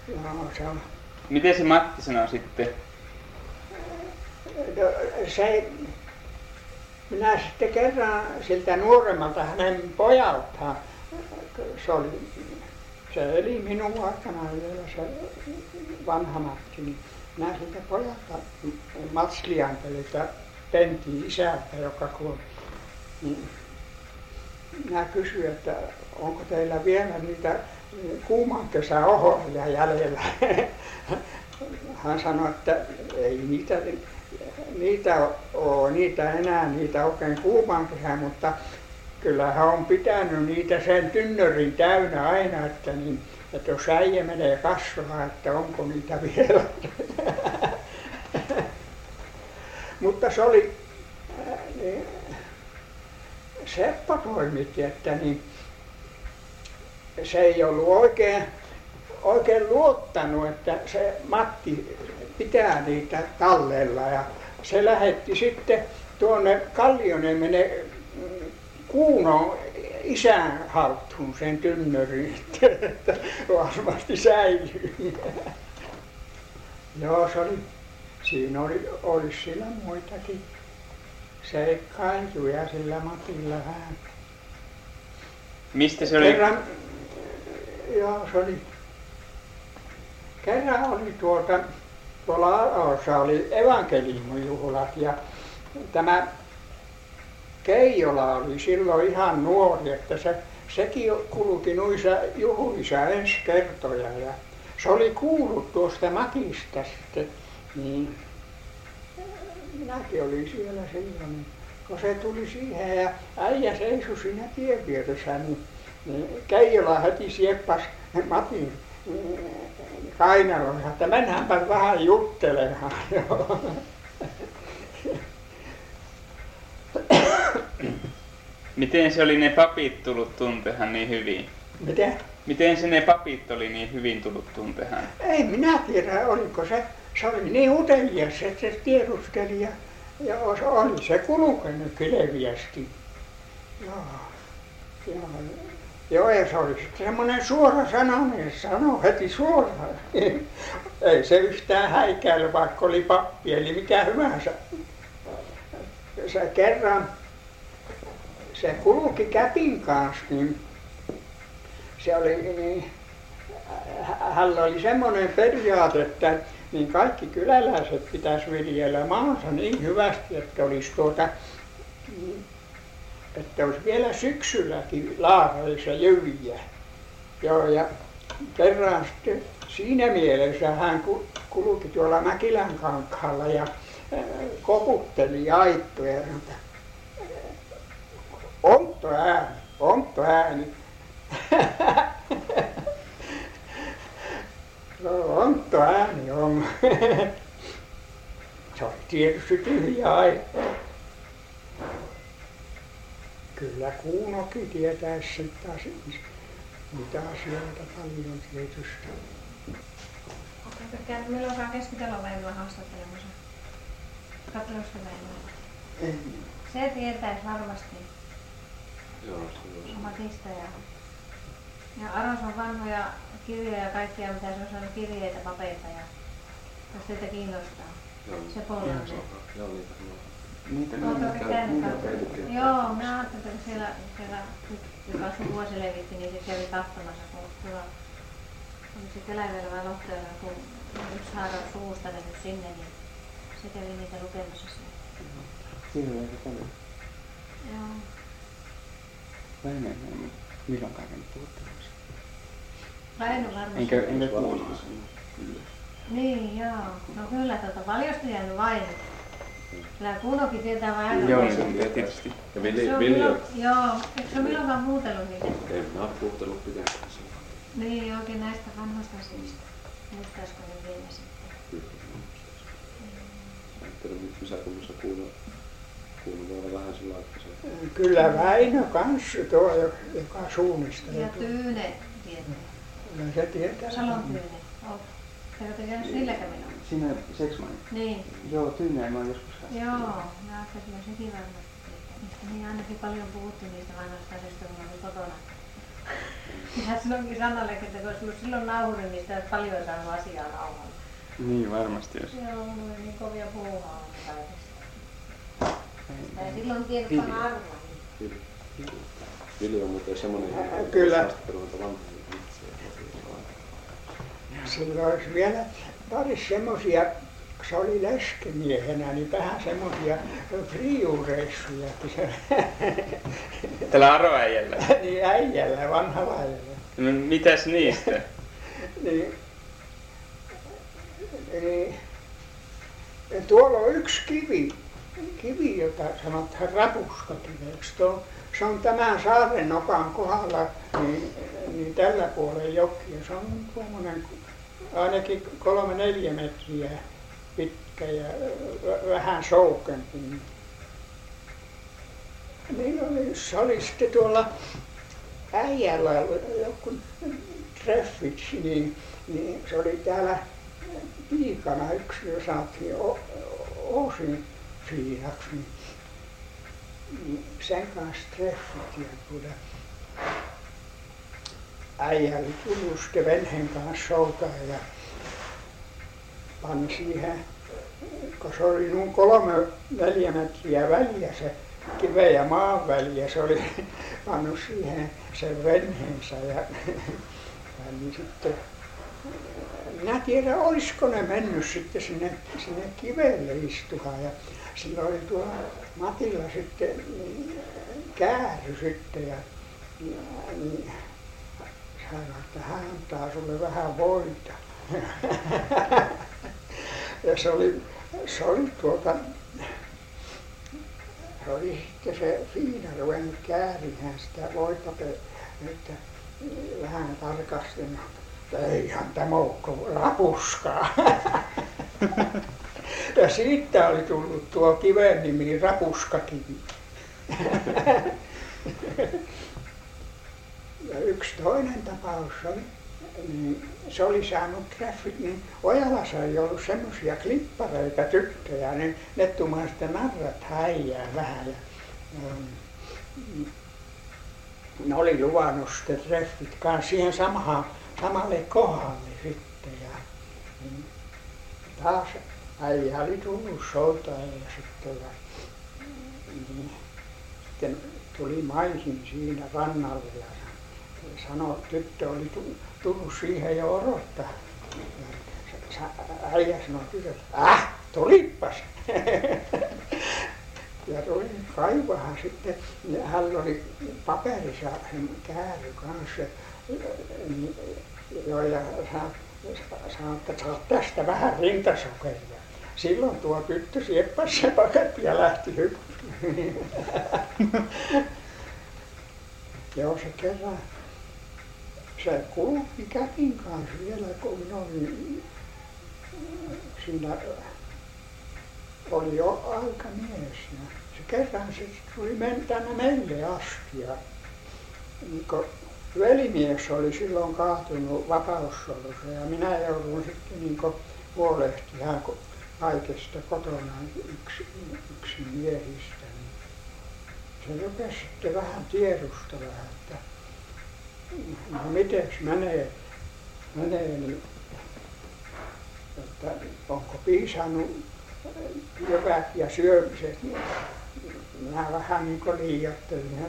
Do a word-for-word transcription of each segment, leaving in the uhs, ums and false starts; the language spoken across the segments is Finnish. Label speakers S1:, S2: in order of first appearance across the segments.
S1: Joo, se on.
S2: Miten se Matti sanoi sitten?
S1: No, se, minä sitten kerran siltä nuoremmalta hänen pojaltaan, se, oli, se eli minun aikana vielä se vanha Matti, niin minä siltä pojalta Mats Liantelilta Pentin isältä, joka kuoli, niin minä kysyin, että onko teillä vielä niitä kuuman kesän ohria jäljellä. Hän sanoi, että ei niitä, niitä ole niitä enää, niitä oikein kuuman kesän, mutta kyllä hän on pitänyt niitä sen tynnyrin täynnä aina, että, niin, että jos äijä menee kasvamaan, että onko niitä vielä. Mutta se oli, niin, Seppo toimitti, että niin, se ei ollut oikein, oikein luottanut, että se Matti pitää niitä talleella ja se lähetti sitten tuonne Kallioniemenen Kuunon isän haltuun sen tynnyrin, että varmasti säilyy. Joo, se oli, siinä oli, oli sillä muitakin seikkailuja sillä Matilla vähän.
S2: Mistä se oli?
S1: Kerran, joo, se oli, kerran oli tuota, tuolla Alaossa oli evankeliumijuhlat ja tämä Keijola oli silloin ihan nuori, että se, sekin kulki noissa juhlissa ensi kertoja ja se oli kuullut tuosta Matista sitten, niin minäkin olin siellä silloin, niin kun se tuli siihen ja äijä seisoi siinä tien vieressä, niin, niin Keijola heti sieppasi Matin kainaloon, että mennäänpä vähän juttelemaan.
S2: Miten se oli ne papit tullut tuntehan niin hyvin?
S1: Miten?
S2: Miten se ne papit oli niin hyvin tullut tuntehan?
S1: Ei minä tiedä, oliko se, se oli niin utelias, että se tiedusteli ja, ja oli se kulkenut leviästi. Joo, joo. Joo, ja se oli sitten semmoinen suora sananen, sanoi heti suoraan. Ei se yhtään häikäily, vaikka oli pappi, eli mikä hyvänsä. Se kerran, se kulki Käpin kanssa, niin se oli, niin, hänellä oli semmoinen periaate, että niin kaikki kyläläiset pitäisi viljellä maansa niin hyvästi, että olisi tuota, että olisi vielä syksylläkin laaroissa jyviä. Joo, ja kerran sitten siinä mielessä hän kulki tuolla Mäkilän kankaalla ja koputteli aittoja ja sanoi, että ontto ääni, ontto ääni. Ontto ääni on. Se oli tietysti tyhjä aitto. Kyllä Kuunokin tietäisi sitten mitä asioita paljon tietysti.
S3: Oletteko käynyt milloinkaan Keski-Talon Väinöä haastattelemassa? Katsomusta Väinöä?
S1: Ei.
S3: Se tietäisi varmasti.
S4: Joo, se on.
S3: Matista ja, ja Aros on vanhoja kirjoja ja kaikkia, mitä se on saanut kirjeitä, papeita ja jos teitä kiinnostaa.
S4: Joo.
S3: Se pollaan.
S4: Joo, niitä on.
S2: Niitä
S3: Oletko käynyt?
S4: niitä
S3: Joo, mä ajattelin, että siellä, siellä joka sukua selvitti, niin se kävi katsomassa, kun tuolla oli se Kelävellä vai Lohtajalla, kun yksi haara suvusta mennyt sinne, niin se kävi niitä lukemassa siellä.
S2: Silloin se kävi.
S3: Joo.
S2: Väinö, milloinkaan en puhuttamassa.
S3: Väinö varmasti.
S2: Enkä, enkä kuullut.
S3: Niin, joo. No kyllä, tuota, paljosta jäänyt Väinö. Kyllä Kuunokin tietää Väinö.
S2: Joo, se on tietysti.
S4: Ja
S3: Se
S4: Vili,
S3: on
S4: Vili
S3: milloin,
S4: on...
S3: joo, eikö se ole milloinkaan muutellut niitä?
S4: Ei minä ole puhuttanut pitää.
S3: Niin, oikein näistä vanhoista asioista. Muistaisiko ne vielä sitten?
S4: Kyllä. Ajattelin, että Ysäkunnassa kuuluu, kuuluu voi olla vähän sillä että se...
S1: Kyllä Väinö kanssa tuo, joka suunnistelee.
S3: Ja Tyyne tietää.
S1: Kyllä se tietää.
S3: Salon Tyyne. Eikö te käynyt silläkään minua?
S2: Siinä Seksmanin?
S3: Niin.
S2: Joo, Tyyneen mä oon joskus
S3: Joo, mä ajattelin, että sekin varmasti tietää. Niistä niin ainakin paljon puhuttiin niistä vanhoista asioista, kun oli kotona. Minä sanonkin Sannalle, että kun olisi ollut silloin nauhuri, niin sitä olisi paljon saanut asiaa nauhalla.
S2: Niin varmasti jos.
S3: Joo, mulla oli niin kovia puuhaa kaikesta. Sitä ei silloin tiedä panna arvoa.
S4: Vili on muuten semmoinen,
S1: Äh, kyllä.
S4: haastatteluita vanhoja itseä.
S1: Silloin olisi vielä pari semmoisia, kun se oli leskimiehenä, niin vähän semmoisia friiureissujakin se
S2: Tällä Aroäijällä.
S1: niin äijällä, vanhalla äijällä.
S2: No, mitäs niistä?
S1: Niin, niin, tuolla on yksi kivi, kivi jota sanotaan rapuskakiveksi. Tuo, se on tämän saaren nokan kohdalla, niin, niin tällä puolella jokia. Se on tuommoinen ainakin kolme neljä metriä pitkä ja vähän soukempi. Niillä oli, se oli sitten tuolla äijällä joku treffit, niin, niin se oli täällä piikana yksi, jo sanottiin Oosin Fiinaksi, niin, niin sen kanssa treffit ja tuota, äijä oli tullut sitten veneen kanssa soutaan ja pani siihen, kun se oli noin kolme neljä metriä väliä se kiven ja maan väliä, se oli pannut siihen sen veneensä ja, ja niin sitten minä tiedän, olisiko ne mennyt sitten sinne, sinne kivelle istumaan ja sillä oli tuolla Matilla sitten niin, kääry sitten ja, ja niin, sanoi, että hän antaa sulle vähän voita. Ja se oli, se oli tuota, se oli sitten se Fiina ruvennut käärimään sitä voita, että vähän tarkastin, että eihän tämä ole rapuskaa. Ja siitä oli tullut tuo kiven nimi Rapuskakivi. Ja yksi toinen tapaus oli, niin se oli saanut treffit, niin Ojalassa ei ollut semmoisia klippareita tyttöjä, niin ne tumaa sitten narrat häijää vähän. Ja, ja, ne oli luvannut sitten treffit kanssa siihen samaan, samalle kohdalle sitten. Ja, niin taas äijä oli tullut soutaan ja sitten, ja, niin, sitten tuli maihin siinä rannalle ja sanoi, tyttö oli tullut siihen jo odottaa. Äijä sanoi tytölle, äh, tulipas. Ja tuli kaivahan sitten, hän oli paperissa sen kääry kanssa. Joo, ja sanoi, että saat tästä vähän rintasokeria. Silloin tuo tyttö sieppasi se paketti ja lähti hyppymään. Joo, se kerran, se kulki käkin kanssa vielä, kun oli, siinä oli jo aikamies. Ja se kerran se tuli tänne meille asti. Ja, niin kun velimies oli silloin kaatunut vapaussolussa ja minä joudun sitten niin huolehtimaan kaikesta kotona yksi, yksin miehistä. Niin se rupesi sitten vähän tiedustella, että no mitens menee, menee niin, että onko piisannut jyvät ja syömiset. Niin minä vähän niin kuin liioittelin,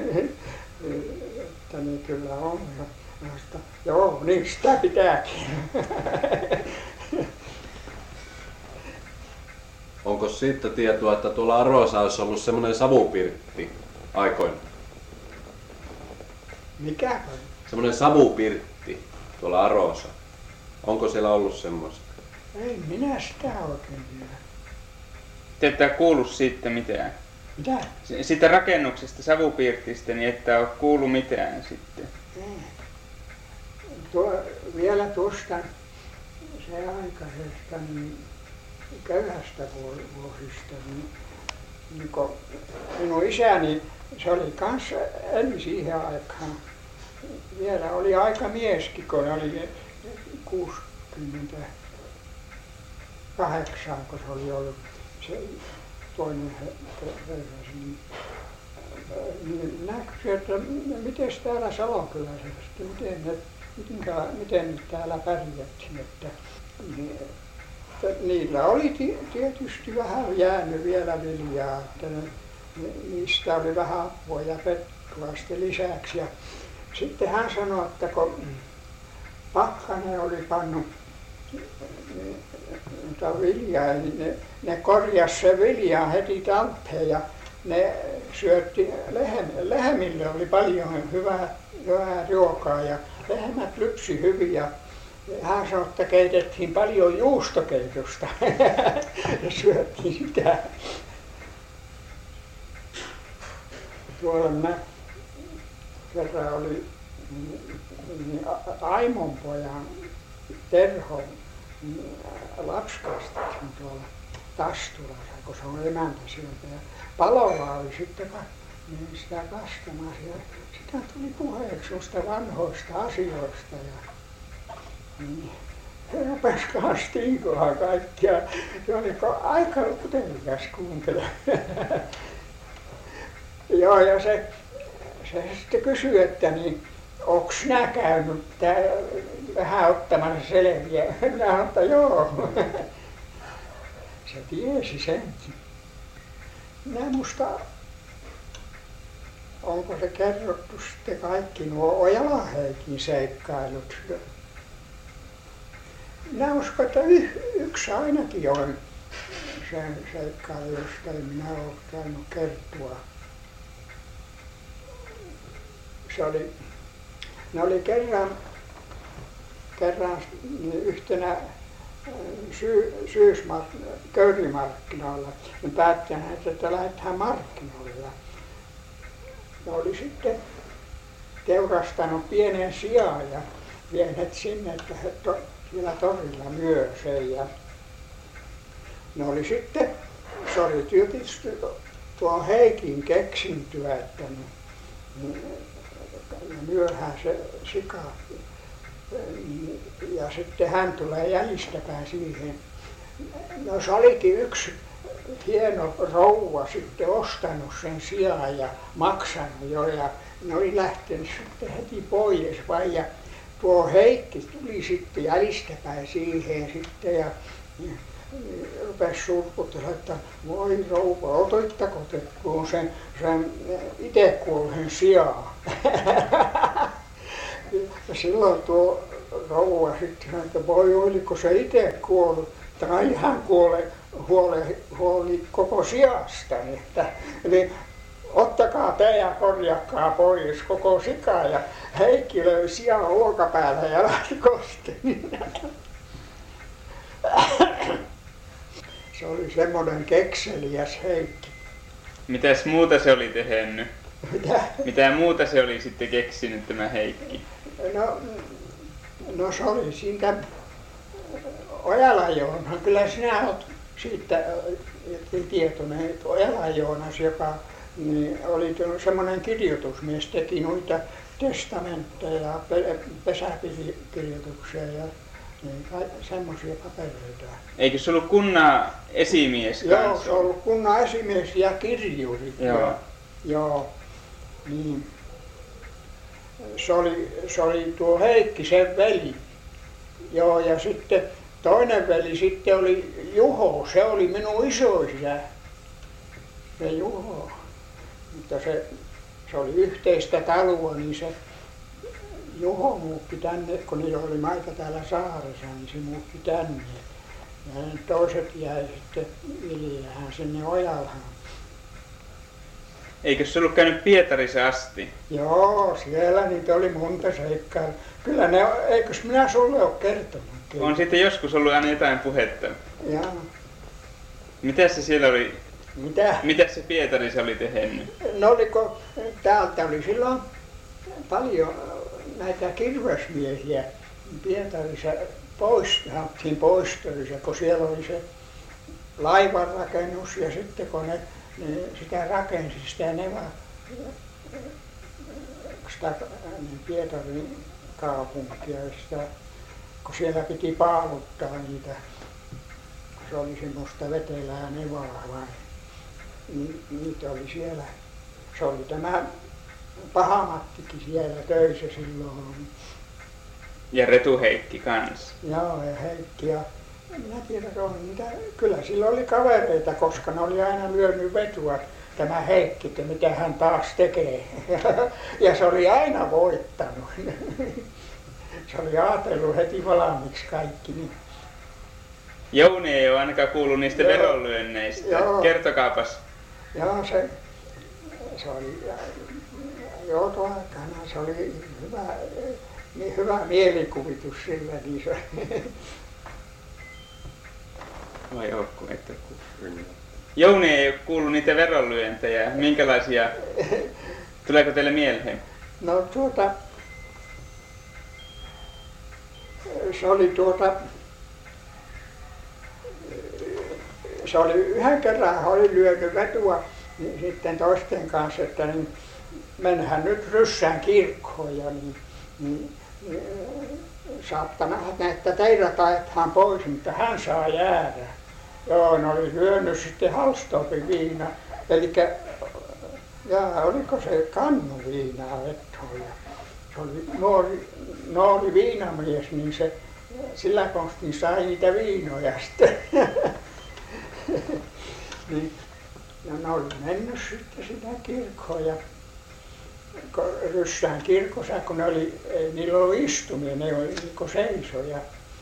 S1: että ne kyllä on. Ja että joo, niin sitä pitääkin.
S4: Onko siitä tietoa, että tuolla Arossa olisi ollut semmoinen savupirtti aikoina?
S1: Mikä on?
S4: Semmoinen savupirtti tuolla Arossa. Onko siellä ollut semmoista?
S1: Ei minä sitä oikein tiedä.
S2: Te ette ole kuullut siitä mitään?
S1: Mitä?
S2: Siitä rakennuksesta, savupirtistä, niin ette ole kuullut mitään sitten?
S1: Ei. Tuo, vielä tuosta se aikaisesta niin köyhästä vuosista, niin, niin kun minun isäni, se oli kanssa, eli siihen aikaan, vielä oli aika mieskin, kun oli kuusikymmentäkahdeksan, kun se oli ollut se toinen herra, niin niin minä kysyin, että miten täällä Salokylässä, miten, ne, miten, miten täällä pärjättiin, että niin, niillä oli tietysti vähän jäänyt vielä viljaa, että ne, niistä oli vähän apua ja pettua sitten lisäksi. Ja sitten hän sanoi, että kun Pakkanen oli pannut viljaa, niin ne, ne korjasi se viljaa heti talteen ja ne syötti lehmille. Lehmille oli paljon hyvää, hyvää ruokaa ja lehmät lypsi hyvin. Ja hän sanoi, että keitettiin paljon juustokeitosta ja syöttiin sitä. Tuolla mä kerran oli niin Aimon pojan Terhon lapsikastuksen tuolla Tastulassa, kun se on emäntä sieltä. Ja Palola oli sitten niin sitä kastamassa ja sitä tuli puheeksi noista vanhoista asioista. Ja niin, he rupesi kastiinkohan kaikkia. Se oli aika utelias kuuntelemaan. Joo, ja se, se sitten kysyi, että niin, onko sinä käynyt tää, vähän ottamassa selviä? Minä sanoin, että joo. Se tiesi senkin. Minä musta, onko se kerrottu sitten kaikki nuo Ojala-Heikin seikkailut. Minä uskon, että y, yksi ainakin on sen seikkailu, josta en minä ole käynyt kertoa. Se oli, ne oli kerran, kerran yhtenä syy, syysmark- köyrimarkkinoilla. Ne päättäneet, että lähdetään markkinoille. Ne oli sitten teurastanut pienen sian ja vieneet sinne, että he to, siellä torilla myö sen. Ja ne oli sitten, se oli tietysti tuo Heikin keksintyä, että niin, ja myöhään se sika. Ja sitten hän tulee jäljistäpäin siihen. No se olikin yksi hieno rouva sitten ostanut sen sian ja maksanut jo. Ja ne oli lähtenyt sitten heti pois vain. Ja tuo Heikki tuli sitten jäljistäpäin siihen sitten ja rupesi surkutella, että voi rouva, otoittako te kun sen, sen itse kuolleen sian. Ja silloin tuo rouva sitten sanoi, että voi oliko se itse kuollut, tai hän kuole, huole, huoli koko siastani. Että, eli ottakaa te ja korjakaa pois koko sika ja Heikki löi sian olkapäällä ja lähti kotiin. Se oli semmoinen kekseliäs Heikki.
S2: Mitäs muuta se oli tehnyt?
S1: Mitä?
S2: Mitä muuta se oli sitten keksinyt tämä Heikki?
S1: No, no se oli siitä Ojala-Joonas. Kyllä sinä olet siitä tietoinen, että Ojala-Joonas, joka niin oli semmoinen kirjoitusmies, teki noita testamentteja ja pesäkirjoituksia ja niin, semmoisia papereita.
S2: Eikö se ollut kunnan esimies kanssa?
S1: Joo, se on ollut kunnan esimies ja kirjuri.
S2: Joo.
S1: Joo, niin. Se oli, se oli tuo Heikki, sen veli. Joo, ja sitten toinen veli sitten oli Juho, se oli minun isoisä. Se Juho. Mutta se, se oli yhteistä taloa, niin se Juho muutti tänne, kun niillä oli maita täällä saaressa, niin se muutti tänne. Ja ne toiset jäi sitten viljään sinne Ojalaan.
S2: Eikö se ollut käynyt Pietarissa asti?
S1: Joo, siellä niitä oli monta seikkaa. Kyllä ne, eikös minä sulle ole kertonut?
S2: On sitten joskus ollut aina jotain puhetta.
S1: Jaa.
S2: Mitäs se siellä oli?
S1: Mitä?
S2: Mitäs se Pietarissa oli tehnyt?
S1: No oliko, täältä oli silloin paljon näitä kirvesmiehiä Pietarissa pois, haluttiin poistöissä, kun siellä oli se laivanrakennus ja sitten kun ne, ne sitä rakensi sitä neva, sitä niin Pietarin kaupunkia, sitä, kun siellä piti paaluttaa niitä, kun se oli semmoista vetelää nevaa vai, niin niitä oli siellä se oli tämä Paha-Mattikin siellä töissä silloin.
S2: Ja Retu Heikki kans.
S1: Joo, ja Heikki ja minä tiedän, on niitä, kyllä sillä oli kavereita, koska ne oli aina lyönyt vetua, tämä Heikki, että mitä hän taas tekee. Ja se oli aina voittanut. Se oli ajatellut heti valmiiksi kaikki. Niin.
S2: Jouni ei ole ainakaan kuullut niistä
S1: Joo.
S2: vedonlyönneistä.
S1: Joo.
S2: Kertokaapas.
S1: Joo, se, se oli joutoaikana, se oli hyvä, niin hyvä mielikuvitus sillä. Niin se.
S2: Vai ootko, ette kuullut? Jouni ei ole kuullut niitä vedonlyöntejä. Minkälaisia? Tuleeko teille mieleen?
S1: No tuota, se oli tuota, se oli yhden kerran, hän oli lyönyt vetua niin sitten toisten kanssa, että niin mennään nyt Ryssään kirkkoon ja niin, niin, niin saatte nähdä, että teidät ajetaan pois, mutta hän saa jäädä. Joo, ne oli lyönyt sitten Hallstorpin viina, eli jaa, oliko se kannu viinaa vetoa ja se oli nuori, nuori viinamies, niin se sillä konstin sai niitä viinoja sitten. Niin, no ne oli mennyt sitten sitä kirkkoon ja Ryssään kirkossa, kun ne oli, ei niillä ollut istumia, ne oli niin seisoja.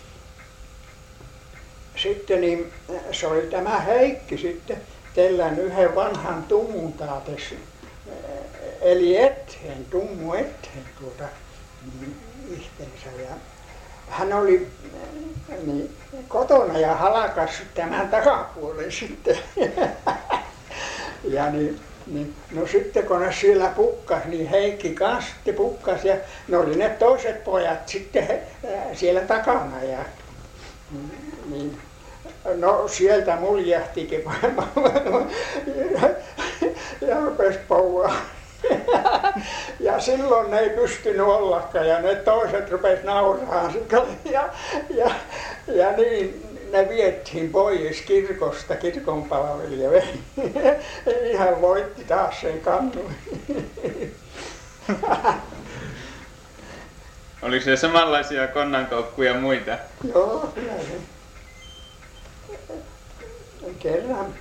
S1: Sitten niin, se oli tämä Heikki sitten tellän yhden vanhan tummun taates, eli eteen, tummu eteen tuota niin, itsensä. Ja hän oli niin, kotona ja halkassut tämän takapuolen sitten. Ja niin, niin, no sitten kun ne siellä pukkas, niin Heikki kanssa sitten pukkas ja ne oli ne toiset pojat sitten siellä takana. Ja, niin, no sieltä muljahtikin ja, ja rupesi pouaa. Ja silloin ne ei pystynyt ollakaan ja ne toiset rupesi nauramaan sitä ja, ja, ja niin ne viettiin pois kirkosta kirkonpalvelija. Ihan voitti taas sen kannun.
S2: Oliko se samanlaisia konnankoukkuja muita?
S1: Joo, kyllä se. Kerran,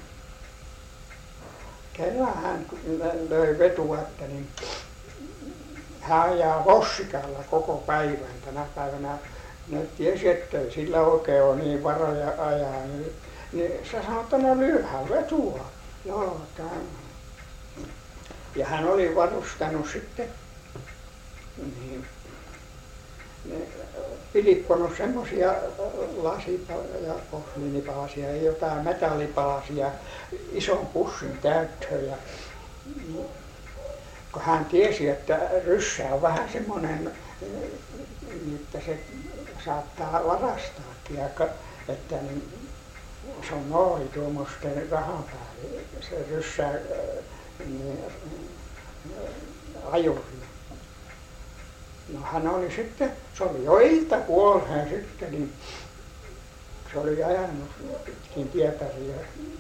S1: kerran hän löi vetua, että niin hän ajaa Vossikalla koko päivän tänä päivänä. Ne tiesi, että sillä oikein on niin varoja ajaa. Niin, niin se sanoi, että no lyöhän vetua. Joo, tämän. Ja hän oli varustanut sitten niin, niin, pilipponut semmoisia lasi- ja posliinipalasia, jotain metallipalasia, ison pussin täyttöön. Ja, niin, kun hän tiesi, että Ryssä on vähän semmoinen, että se saattaa varastaakin, että niin, se on nooli tuommoisten rahan päälle, se Ryssä niin, ajuri. No hän oli sitten, se oli jo iltapuoleen sitten, niin se oli ajanut pitkin Pietaria.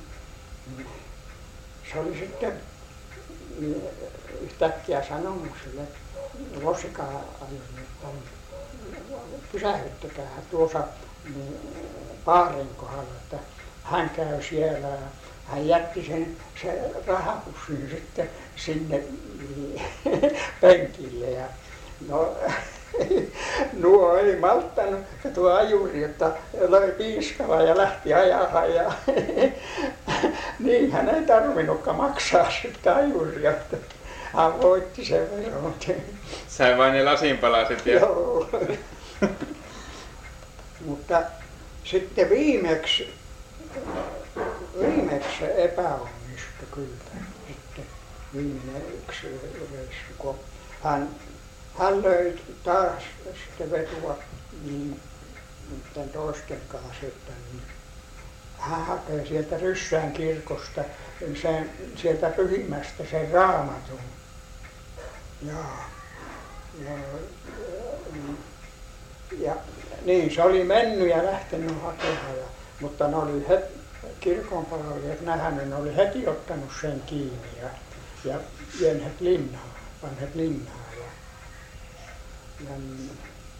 S1: Se oli sitten niin yhtäkkiä sanonut sille Vossikaa-ajurille, että pysähyttäkää tuossa niin Paaren kohdalla, että hän käy siellä ja hän jätti sen, sen rahapussin sitten sinne niin, penkille ja no nuo ei malttanut tuo ajuri, että löi piiskalla ja lähti ajamaan ja niin hän ei tarvinnutkaan maksaa sitä ajuria, että hän voitti sen veron.
S2: Sai vain ne lasinpalaset ja...
S1: Joo. Mutta sitten viimeksi, viimeksi se epäonnistui kyllä. Sitten viimeinen yksi reissu, kun hän, hän löi taas sitten vetua niin, toisten kanssa, että niin, hän hakee sieltä Ryssään kirkosta sen, sieltä Pyhimästä sen Raamatun. Ja, ja, ja niin se oli mennyt ja lähtenyt hakemaan, ja, mutta ne oli heti, kirkonpalvelijat nähnyt, ne oli heti ottanut sen kiinni ja ja vieneet linnaan, panneet linnaan. Ja, ja niin,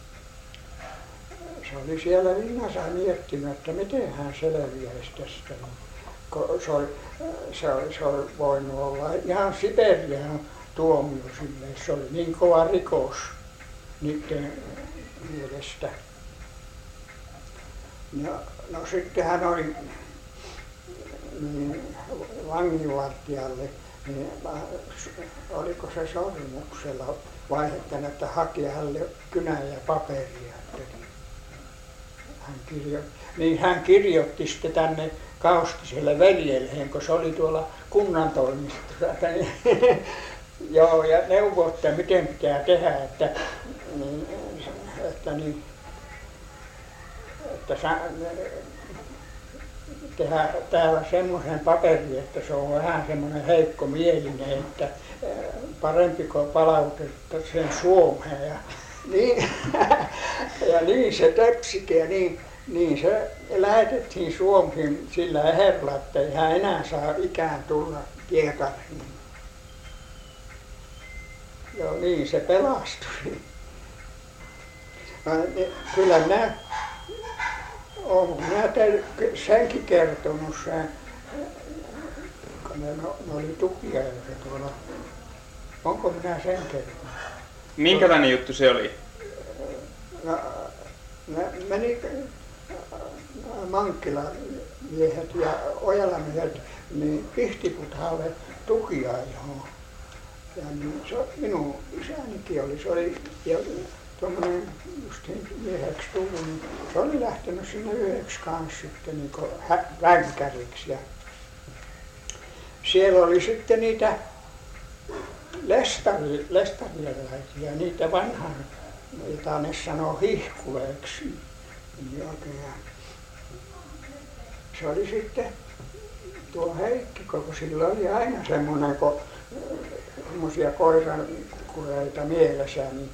S1: se oli siellä linnassa miettinyt, että miten hän selviäisi tästä. Se oli, se, oli, se oli voinut olla ihan Siperiaan tuomio sille. Se oli niin kova rikos niiden mielestä. No, no sitten hän oli niin, vanginvartijalle, niin oliko se sormuksella vaihtanut, että haki hänelle kynän ja paperia. Hän kirjoitti, niin hän kirjoitti sitten tänne Kaustiselle veljelleen, kun se oli tuolla kunnan toimistossa. Joo, ja neuvoi, että miten pitää tehdä, että, niin, että, niin, että sa, tehdä täällä semmoisen paperin, että se on vähän semmoinen heikko mielinen, että parempi kuin palautetta sen Suomeen. Ja niin, ja niin se tepsikin ja niin, niin se lähetettiin Suomeen sillä ehdolla, että ei hän enää saa ikään tulla Pietariin. Joo, niin se pelastui. Kyllä minä olen minä teille senkin kertonut sen, kun ne, ne oli tukiajoja tuolla. Onko minä sen kertonut?
S2: Minkälainen juttu se oli?
S1: No, ne meni Mankkilan miehet ja Ojalan miehet niin Pihtiputaalle tukiajoon. Ja niin se minun isänikin oli, se oli tuommoinen just mieheksi tullut, niin se oli lähtenyt sinne yhdeksi kanssa sitten niin kuin vänkäriksi. Ja siellä oli sitten niitä lestari, lestarialaisia, niitä vanhan, jota ne sanoo hihkuleeksi. Niin se oli sitten tuo Heikki, kun sillä oli aina semmoinen, kun semmoisia koirankureita mielessä, niin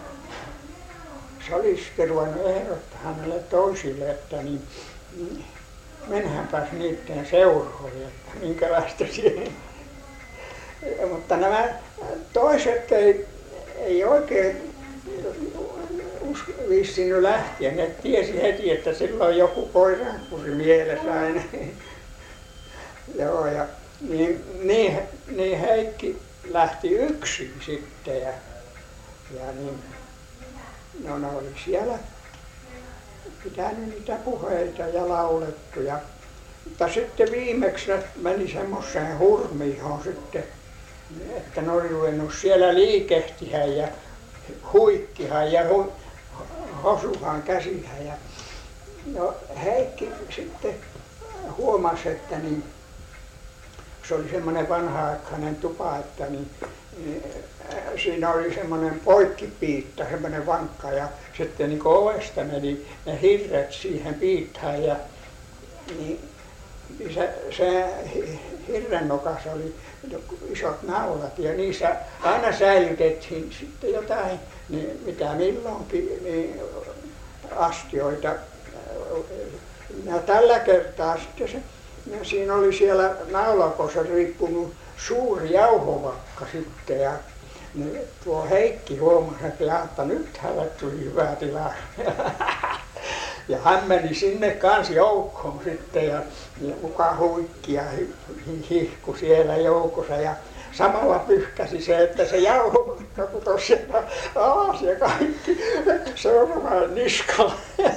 S1: se oli sitten ruvennut ehdottaa hänelle toisille, että niin, niin mennäänpäs niiden seuroihin, että minkälaista siihen. Mutta nämä toiset ei, ei oikein viitsinyt lähteä. Ne tiesi heti, että sillä on joku koirankuri mielessä aina. Joo, ja niin, niin, niin Heikki lähti yksin sitten ja, ja niin, no ne oli siellä pitänyt niitä puheita ja laulettu. Ja, mutta sitten viimeksi ne meni semmoiseen hurmiihoon sitten, että ne oli ruvennut siellä liikehtihän ja huikkihan ja hu, hosuhan käsihän. Ja, no Heikki sitten huomasi, että niin, se oli semmoinen vanha-aikainen tupa, että niin, niin, siinä oli semmoinen poikkipiitta, semmoinen vankka ja sitten niin kuin ovesta meni ne hirret siihen piittaan ja niin, se, se hirren nokassa oli isot naulat ja niissä aina säilytettiin sitten jotain, niin mitä milloinkin, niin astioita. Ja tällä kertaa sitten se, ja siinä oli siellä naulakossa riippunut suuri jauhovakka sitten ja niin tuo Heikki huomasi, että jahta nyt hänelle tuli hyvä tilanne. Ja hän meni sinne kanssa joukkoon sitten ja, ja muka huikki ja hihku siellä joukossa ja samalla pyyhkäsi se, että se jauhovakka putosi sieltä alas ja kaikki seuraavaan niskalla.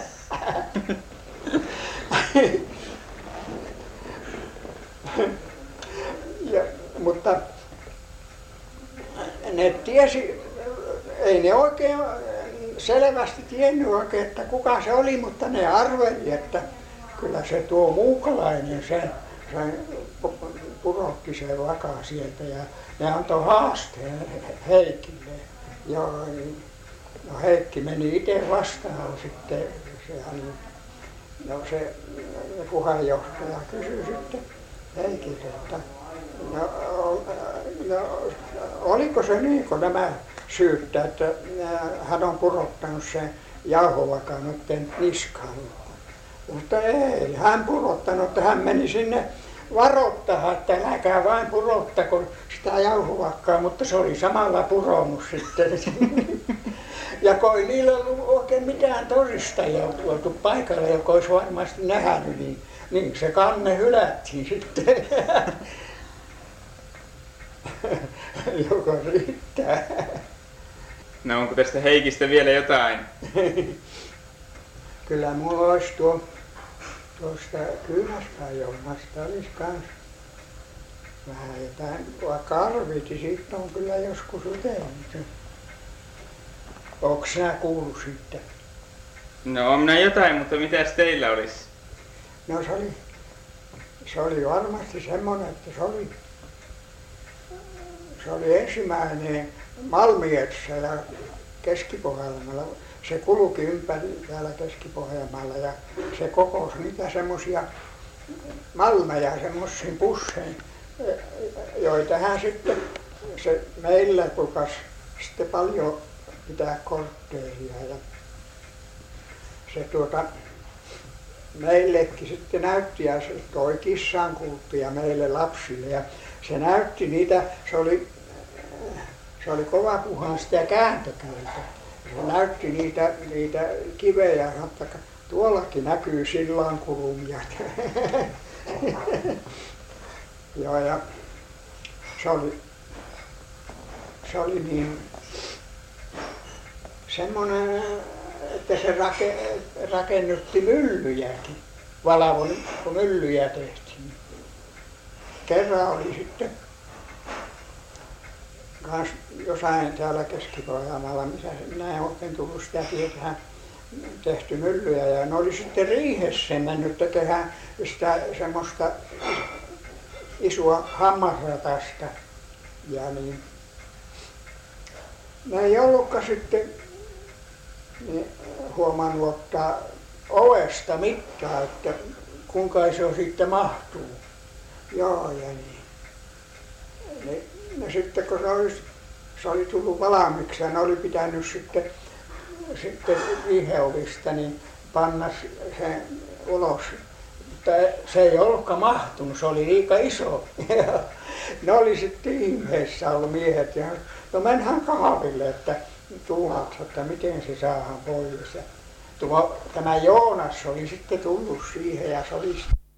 S1: Ja, mutta ne tiesi, ei ne oikein selvästi tiennyt oikein, että kuka se oli, mutta ne arveli, että kyllä se tuo muukalainen se, se purotti sen vakaa sieltä ja ne antoi haasteen Heikille. Joo, no Heikki meni itse vastaan sitten, sehän, no se puheenjohtaja kysyi sitten Heikiltä, että no, no, oliko se niin kuin nämä syyttää, että hän on purottanut sen jauhovakan noiden niskaan. Mutta ei, hän purottanut, että hän meni sinne varoittaa, että älkää vain purottako sitä jauhovakkaa, mutta se oli samalla puronut sitten. Ja kun ei niillä ollut oikein mitään todistajia tuotu paikalle, joka olisi varmasti nähnyt, niin, niin se kanne hylättiin sitten. Joka riittää.
S2: No onko tästä Heikistä vielä jotain?
S1: Kyllä mulla olisi tuo, tuosta Kyynäspään Joonasta olisi kans vähän jotain, vaikka arviti, siitä on kyllä joskus jutellut. Onko sinä kuullut siitä?
S2: No on minä jotain, mutta mitäs teillä olisi?
S1: No se oli, se oli varmasti semmoinen, että se oli, se oli ensimmäinen Malmietsä ja Keski-Pohjanmaalla. Se kulki ympäri täällä Keski-Pohjanmaalla ja se kokosi niitä semmoisia malmeja semmoisiin pusseihin, joita hän sitten, se meillä tukas sitten paljon pitää kortteeria ja se tuota meillekin sitten näytti ja se toi kissankulttia meille lapsille ja se näytti niitä, se oli, se oli kova puhua sitä kääntökieltä. Se näytti niitä, niitä kivejä, että tuollakin näkyy sillankurumia. Joo, ja se oli, se oli niin semmoinen, että se rake, rakennutti myllyjäkin, valvoi, kun myllyjä tehtiin. Kerran oli sitten kans jossain täällä Keski-Pohjanmaalla, missä minä en oikein tullut sitä tietää, tehty myllyjä ja ne oli sitten riihessä mennyt tekemään sitä semmoista isoa hammasratasta ja niin ne ei ollutkaan sitten niin huomannut ottaa ovesta mittaa, että kuinka se sitten mahtuu. Joo ja niin. Ne, ne sitten kun se oli, se oli tullut valmiiksi ja ne oli pitänyt sitten, sitten riiheovista niin panna sen ulos. Mutta se ei ollutkaan mahtunut, se oli liika iso. Ne oli sitten ihmeessä ollut miehet ja no mennään kahville, että tuumat, että miten se saadaan pois. Ja tuo, tämä Joonas oli sitten tullut siihen ja se oli